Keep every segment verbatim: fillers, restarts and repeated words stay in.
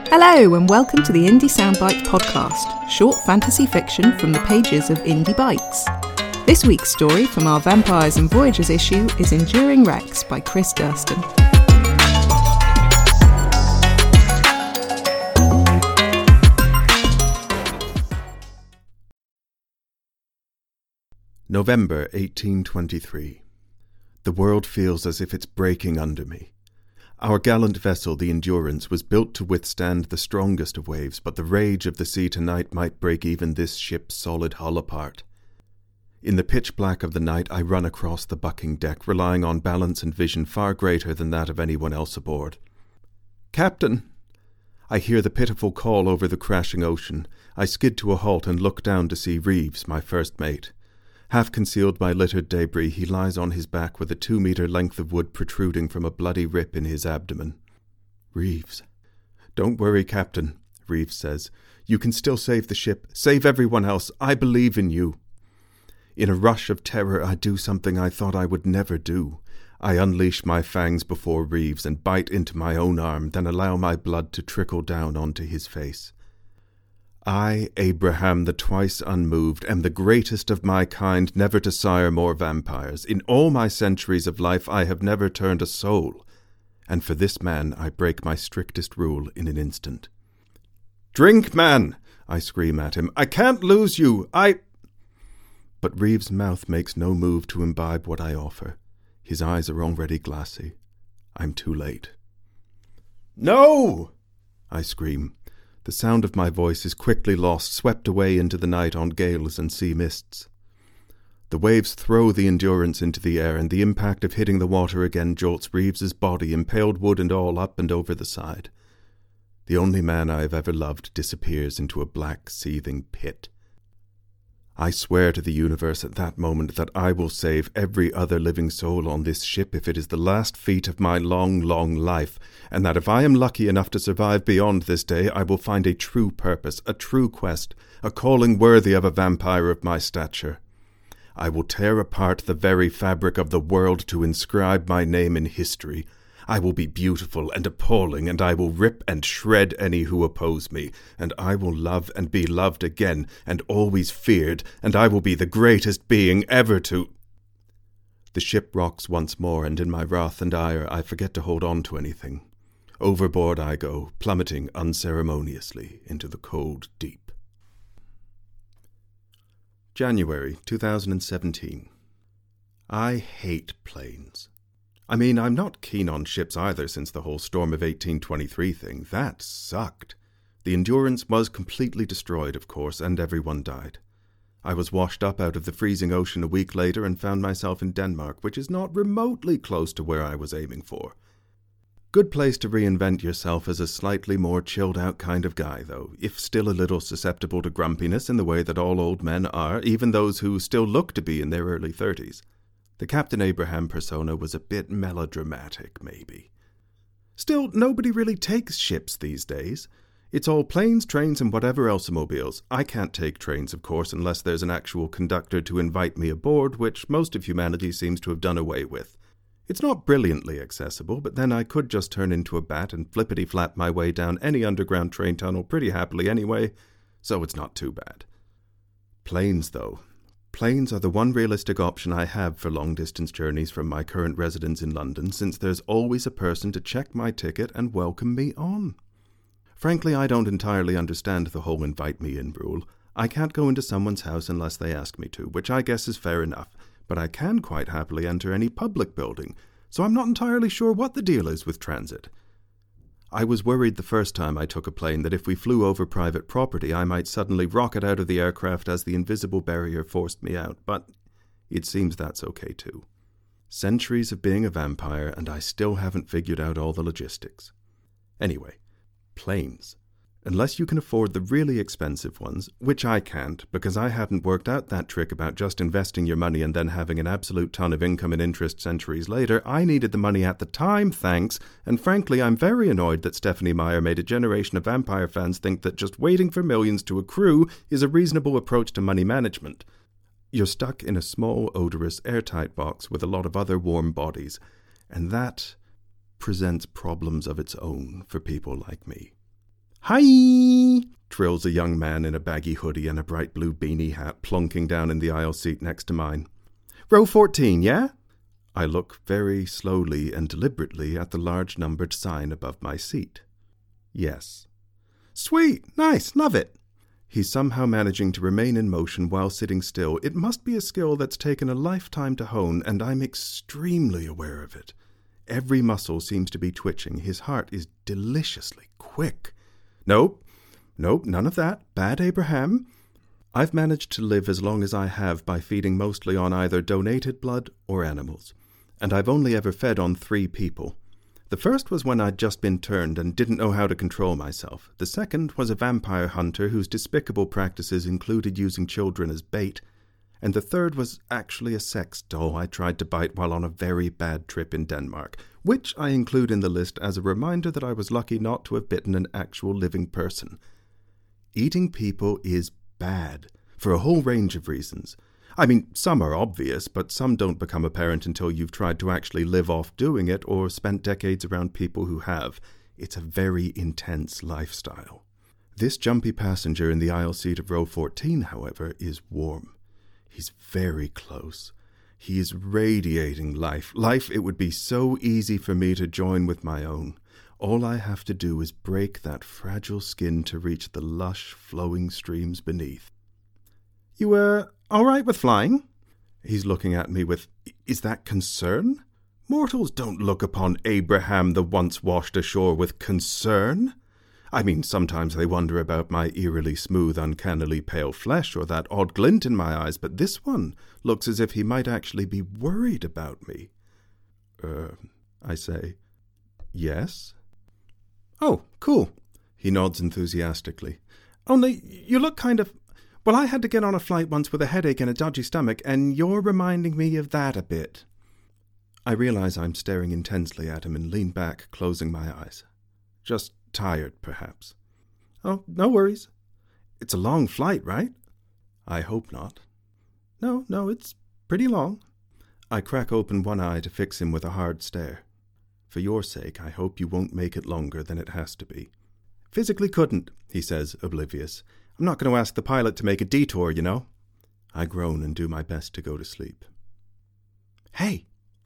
Hello and welcome to the Indie Soundbites podcast, short fantasy fiction from the pages of Indie Bites. This week's story from our Vampires and Voyagers issue is Enduring Wrecks by Chris Durston. November eighteen twenty-three. The world feels as if it's breaking under me. Our gallant vessel, the Endurance, was built to withstand the strongest of waves, but the rage of the sea tonight might break even this ship's solid hull apart. In the pitch black of the night, I run across the bucking deck, relying on balance and vision far greater than that of anyone else aboard. "Captain!" I hear the pitiful call over the crashing ocean. I skid to a halt and look down to see Reeves, my first mate. Half concealed by littered debris, he lies on his back with a two-metre length of wood protruding from a bloody rip in his abdomen. Reeves. "Don't worry, Captain," Reeves says. "You can still save the ship. Save everyone else. I believe in you." In a rush of terror, I do something I thought I would never do. I unleash my fangs before Reeves and bite into my own arm, then allow my blood to trickle down onto his face. I, Abraham the twice unmoved, am the greatest of my kind never to sire more vampires. In all my centuries of life I have never turned a soul, and for this man I break my strictest rule in an instant. "Drink, man!" I scream at him. "I can't lose you! I—" But Reeves' mouth makes no move to imbibe what I offer. His eyes are already glassy. I'm too late. "No!" I scream. The sound of my voice is quickly lost, swept away into the night on gales and sea mists. The waves throw the Endurance into the air, and the impact of hitting the water again jolts Reeves's body, impaled wood and all, up and over the side. The only man I have ever loved disappears into a black, seething pit. I swear to the universe at that moment that I will save every other living soul on this ship if it is the last feat of my long, long life, and that if I am lucky enough to survive beyond this day, I will find a true purpose, a true quest, a calling worthy of a vampire of my stature. I will tear apart the very fabric of the world to inscribe my name in history. I will be beautiful and appalling, and I will rip and shred any who oppose me, and I will love and be loved again, and always feared, and I will be the greatest being ever to— The ship rocks once more, and in my wrath and ire I forget to hold on to anything. Overboard I go, plummeting unceremoniously into the cold deep. January two thousand seventeen. I hate planes. I mean, I'm not keen on ships either since the whole Storm of eighteen twenty-three thing. That sucked. The Endurance was completely destroyed, of course, and everyone died. I was washed up out of the freezing ocean a week later and found myself in Denmark, which is not remotely close to where I was aiming for. Good place to reinvent yourself as a slightly more chilled-out kind of guy, though, if still a little susceptible to grumpiness in the way that all old men are, even those who still look to be in their early thirties. The Captain Abraham persona was a bit melodramatic, maybe. Still, nobody really takes ships these days. It's all planes, trains, and whatever else automobiles. I can't take trains, of course, unless there's an actual conductor to invite me aboard, which most of humanity seems to have done away with. It's not brilliantly accessible, but then I could just turn into a bat and flippity-flap my way down any underground train tunnel pretty happily anyway, so it's not too bad. Planes, though. Planes are the one realistic option I have for long-distance journeys from my current residence in London, since there's always a person to check my ticket and welcome me on. Frankly, I don't entirely understand the whole invite-me-in rule. I can't go into someone's house unless they ask me to, which I guess is fair enough, but I can quite happily enter any public building, so I'm not entirely sure what the deal is with transit. I was worried the first time I took a plane that if we flew over private property, I might suddenly rocket out of the aircraft as the invisible barrier forced me out, but it seems that's okay too. Centuries of being a vampire, and I still haven't figured out all the logistics. Anyway, planes. Unless you can afford the really expensive ones, which I can't, because I haven't worked out that trick about just investing your money and then having an absolute ton of income and interest centuries later. I needed the money at the time, thanks, and frankly I'm very annoyed that Stephenie Meyer made a generation of vampire fans think that just waiting for millions to accrue is a reasonable approach to money management. You're stuck in a small, odorous, airtight box with a lot of other warm bodies, and that presents problems of its own for people like me. "Hi!" trills a young man in a baggy hoodie and a bright blue beanie hat plonking down in the aisle seat next to mine. "Row fourteen, yeah?" I look very slowly and deliberately at the large numbered sign above my seat. Yes. "Sweet! Nice! Love it!" He's somehow managing to remain in motion while sitting still. It must be a skill that's taken a lifetime to hone, and I'm extremely aware of it. Every muscle seems to be twitching. His heart is deliciously quick. Nope. Nope, none of that. Bad Abraham. I've managed to live as long as I have by feeding mostly on either donated blood or animals. And I've only ever fed on three people. The first was when I'd just been turned and didn't know how to control myself. The second was a vampire hunter whose despicable practices included using children as bait. And the third was actually a sex doll I tried to bite while on a very bad trip in Denmark, which I include in the list as a reminder that I was lucky not to have bitten an actual living person. Eating people is bad, for a whole range of reasons. I mean, some are obvious, but some don't become apparent until you've tried to actually live off doing it or spent decades around people who have. It's a very intense lifestyle. This jumpy passenger in the aisle seat of row fourteen, however, is warm. He's very close. He is radiating life. Life it would be so easy for me to join with my own. All I have to do is break that fragile skin to reach the lush, flowing streams beneath. "You, uh, all right with flying?" He's looking at me with, "Is that concern? Mortals don't look upon Abraham the once washed ashore with concern. I mean, sometimes they wonder about my eerily smooth, uncannily pale flesh or that odd glint in my eyes, but this one looks as if he might actually be worried about me." Er, I say, "Yes?" "Oh, cool." He nods enthusiastically. "Only, you look kind of... Well, I had to get on a flight once with a headache and a dodgy stomach, and you're reminding me of that a bit." I realize I'm staring intensely at him and lean back, closing my eyes. "Just tired, perhaps." "Oh, no worries. It's a long flight, right?" "I hope not." No, no, it's pretty long." I crack open one eye to fix him with a hard stare. "For your sake, I hope you won't make it longer than it has to be." "Physically couldn't," he says, oblivious. "I'm not going to ask the pilot to make a detour, you know." I groan and do my best to go to sleep. "Hey!"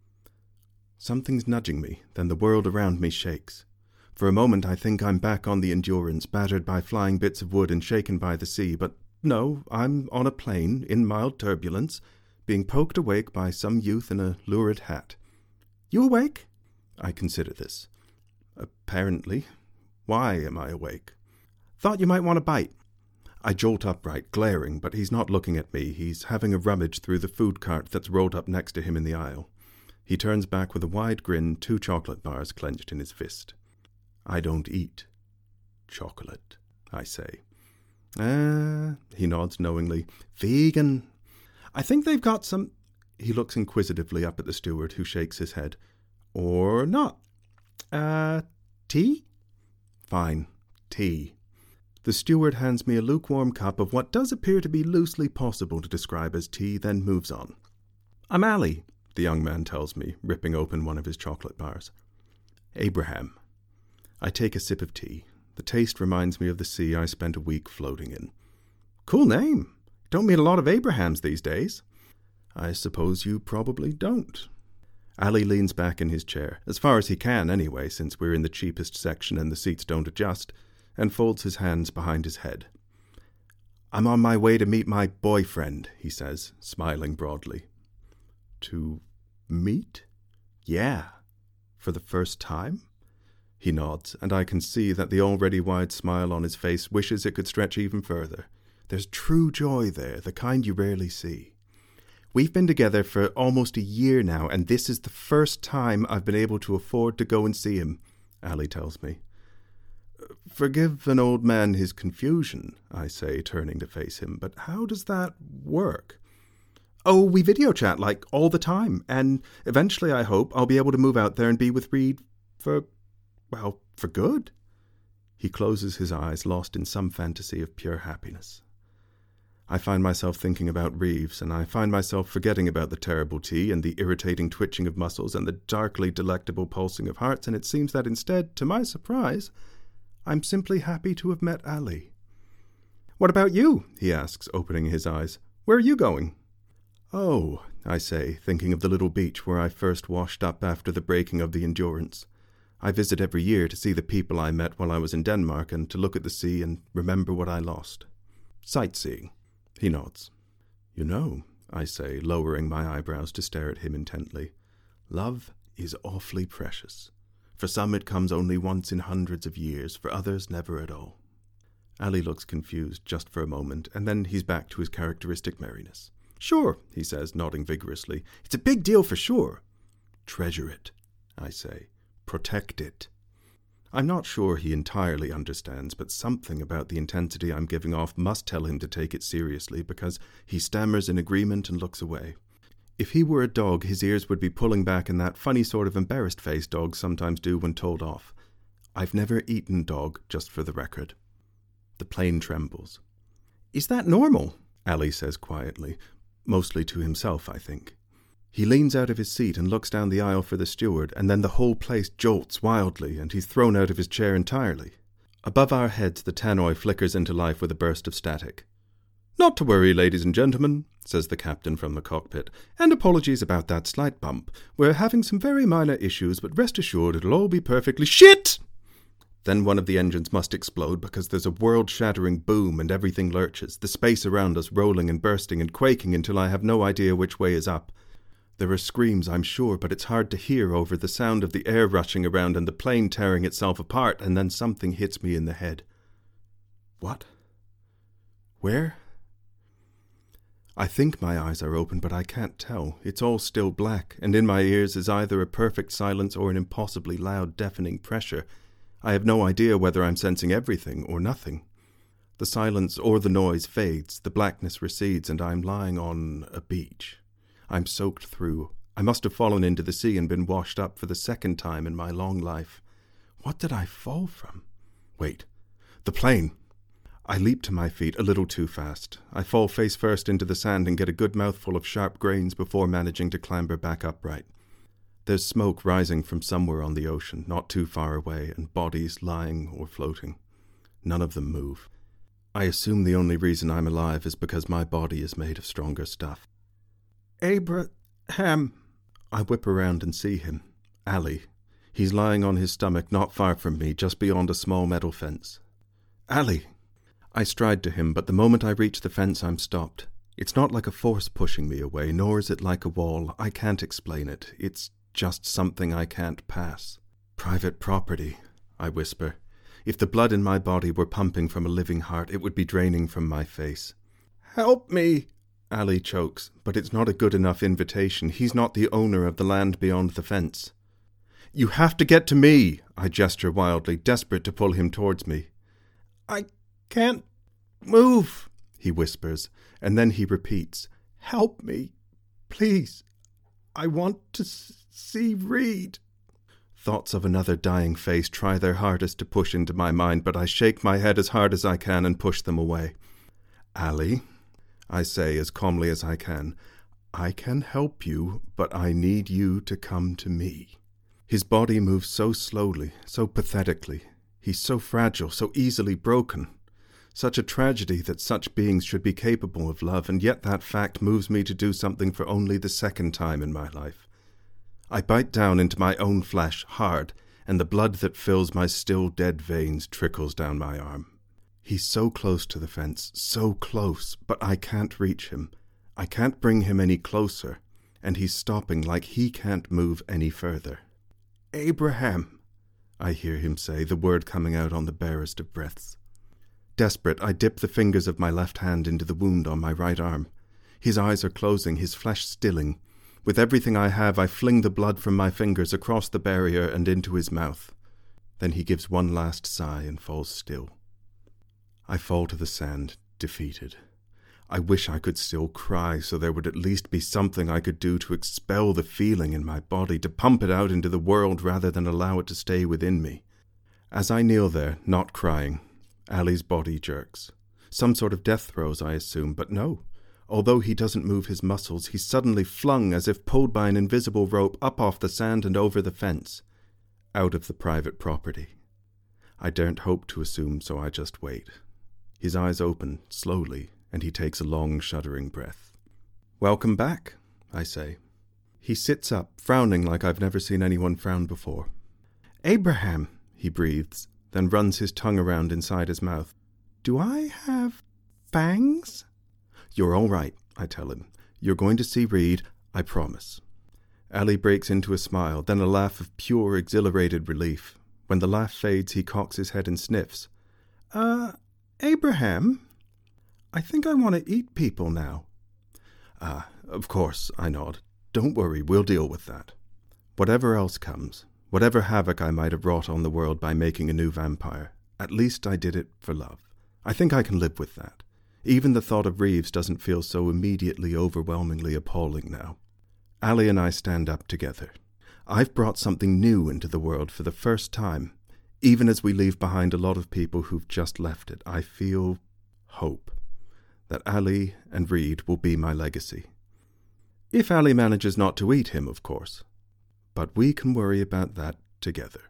Something's nudging me, then the world around me shakes. For a moment I think I'm back on the Endurance, battered by flying bits of wood and shaken by the sea, but no, I'm on a plane, in mild turbulence, being poked awake by some youth in a lurid hat. "You awake?" I consider this. "Apparently. Why am I awake?" "Thought you might want a bite." I jolt upright, glaring, but he's not looking at me. He's having a rummage through the food cart that's rolled up next to him in the aisle. He turns back with a wide grin, two chocolate bars clenched in his fist. "I don't eat chocolate," I say. "Ah," he nods knowingly. "Vegan. I think they've got some..." He looks inquisitively up at the steward, who shakes his head. "Or not. Uh, tea?" "Fine. Tea." The steward hands me a lukewarm cup of what does appear to be loosely possible to describe as tea, then moves on. "I'm Ali," the young man tells me, ripping open one of his chocolate bars. "Abraham." I take a sip of tea. The taste reminds me of the sea I spent a week floating in. "Cool name. Don't meet a lot of Abrahams these days." "I suppose you probably don't." Ali leans back in his chair, as far as he can anyway, since we're in the cheapest section and the seats don't adjust, and folds his hands behind his head. "I'm on my way to meet my boyfriend," he says, smiling broadly. "To meet?" "Yeah. For the first time?" He nods, and I can see that the already wide smile on his face wishes it could stretch even further. There's true joy there, the kind you rarely see. "We've been together for almost a year now, and this is the first time I've been able to afford to go and see him," Ali tells me. "Forgive an old man his confusion," I say, turning to face him, "but how does that work?" "Oh, we video chat, like, all the time, and eventually, I hope, I'll be able to move out there and be with Reed for, well, for good." He closes his eyes, lost in some fantasy of pure happiness. I find myself thinking about Reeves, and I find myself forgetting about the terrible tea and the irritating twitching of muscles and the darkly delectable pulsing of hearts, and it seems that instead, to my surprise, I'm simply happy to have met Ali. What about you? He asks, opening his eyes. Where are you going? Oh, I say, thinking of the little beach where I first washed up after the breaking of the Endurance. I visit every year to see the people I met while I was in Denmark and to look at the sea and remember what I lost. Sightseeing. He nods. You know, I say, lowering my eyebrows to stare at him intently, love is awfully precious. For some it comes only once in hundreds of years, for others never at all. Ali looks confused just for a moment, and then he's back to his characteristic merriness. Sure, he says, nodding vigorously. It's a big deal for sure. Treasure it, I say. Protect it. I'm not sure he entirely understands, but something about the intensity I'm giving off must tell him to take it seriously, because he stammers in agreement and looks away. If he were a dog, his ears would be pulling back in that funny sort of embarrassed face dogs sometimes do when told off. I've never eaten dog, just for the record. The plane trembles. Is that normal? Ali says quietly, mostly to himself, I think. He leans out of his seat and looks down the aisle for the steward, and then the whole place jolts wildly, and he's thrown out of his chair entirely. Above our heads, the tannoy flickers into life with a burst of static. Not to worry, ladies and gentlemen, says the captain from the cockpit, and apologies about that slight bump. We're having some very minor issues, but rest assured it'll all be perfectly shit! Then one of the engines must explode because there's a world-shattering boom and everything lurches, the space around us rolling and bursting and quaking until I have no idea which way is up. There are screams, I'm sure, but it's hard to hear over the sound of the air rushing around and the plane tearing itself apart, and then something hits me in the head. What? Where? I think my eyes are open, but I can't tell. It's all still black, and in my ears is either a perfect silence or an impossibly loud, deafening pressure. I have no idea whether I'm sensing everything or nothing. The silence or the noise fades, the blackness recedes, and I'm lying on a beach. I'm soaked through. I must have fallen into the sea and been washed up for the second time in my long life. What did I fall from? Wait. The plane! I leap to my feet a little too fast. I fall face first into the sand and get a good mouthful of sharp grains before managing to clamber back upright. There's smoke rising from somewhere on the ocean, not too far away, and bodies lying or floating. None of them move. I assume the only reason I'm alive is because my body is made of stronger stuff. Abraham! I whip around and see him. Ali. He's lying on his stomach not far from me, just beyond a small metal fence. Ali! I stride to him, but the moment I reach the fence I'm stopped. It's not like a force pushing me away, nor is it like a wall. I can't explain it. It's just something I can't pass. Private property, I whisper. If the blood in my body were pumping from a living heart, it would be draining from my face. Help me! Ali chokes, but it's not a good enough invitation. He's not the owner of the land beyond the fence. You have to get to me, I gesture wildly, desperate to pull him towards me. I can't move, he whispers, and then he repeats, help me, please. I want to s- see Reed. Thoughts of another dying face try their hardest to push into my mind, but I shake my head as hard as I can and push them away. Ali, I say as calmly as I can, I can help you, but I need you to come to me. His body moves so slowly, so pathetically. He's so fragile, so easily broken. Such a tragedy that such beings should be capable of love, and yet that fact moves me to do something for only the second time in my life. I bite down into my own flesh, hard, and the blood that fills my still dead veins trickles down my arm. He's so close to the fence, so close, but I can't reach him. I can't bring him any closer, and he's stopping like he can't move any further. Abraham, I hear him say, the word coming out on the barest of breaths. Desperate, I dip the fingers of my left hand into the wound on my right arm. His eyes are closing, his flesh stilling. With everything I have, I fling the blood from my fingers across the barrier and into his mouth. Then he gives one last sigh and falls still. I fall to the sand, defeated. I wish I could still cry, so there would at least be something I could do to expel the feeling in my body, to pump it out into the world rather than allow it to stay within me. As I kneel there, not crying, Ali's body jerks. Some sort of death throes, I assume, but no. Although he doesn't move his muscles, he's suddenly flung as if pulled by an invisible rope up off the sand and over the fence, out of the private property. I don't hope to assume, so I just wait. His eyes open, slowly, and he takes a long, shuddering breath. "Welcome back," I say. He sits up, frowning like I've never seen anyone frown before. "Abraham," he breathes, then runs his tongue around inside his mouth. "Do I have fangs?" "You're all right," I tell him. "You're going to see Reed, I promise." Ali breaks into a smile, then a laugh of pure, exhilarated relief. When the laugh fades, he cocks his head and sniffs. Uh, Abraham? I think I want to eat people now." "Ah, of course," I nod. "Don't worry, we'll deal with that. Whatever else comes, whatever havoc I might have wrought on the world by making a new vampire, at least I did it for love. I think I can live with that. Even the thought of Reeves doesn't feel so immediately overwhelmingly appalling now." Ali and I stand up together. I've brought something new into the world for the first time. Even as we leave behind a lot of people who've just left it, I feel hope that Ali and Reed will be my legacy. If Ali manages not to eat him, of course. But we can worry about that together.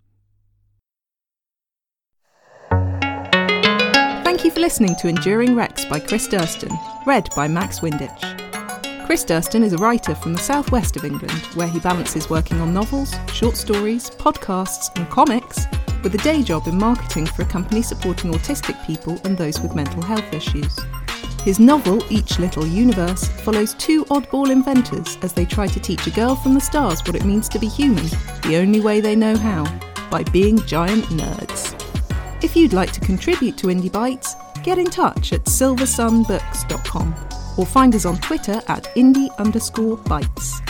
Thank you for listening to Enduring Rex by Chris Durston, read by Max Windich. Chris Durston is a writer from the southwest of England, where he balances working on novels, short stories, podcasts and comics with a day job in marketing for a company supporting autistic people and those with mental health issues. His novel, Each Little Universe, follows two oddball inventors as they try to teach a girl from the stars what it means to be human, the only way they know how, by being giant nerds. If you'd like to contribute to Indie Bites, get in touch at silver sun books dot com or find us on Twitter at indie underscore bites.